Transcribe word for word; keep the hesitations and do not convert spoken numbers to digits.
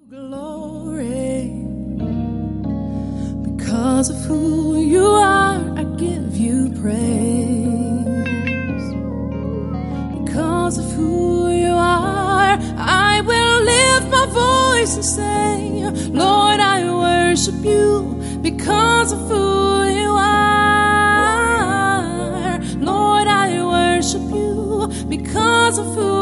Glory, because of who you are, I give you praise. Because of who you are, I will lift my voice and say, Lord, I worship you because of who you are. Lord, I worship you because of who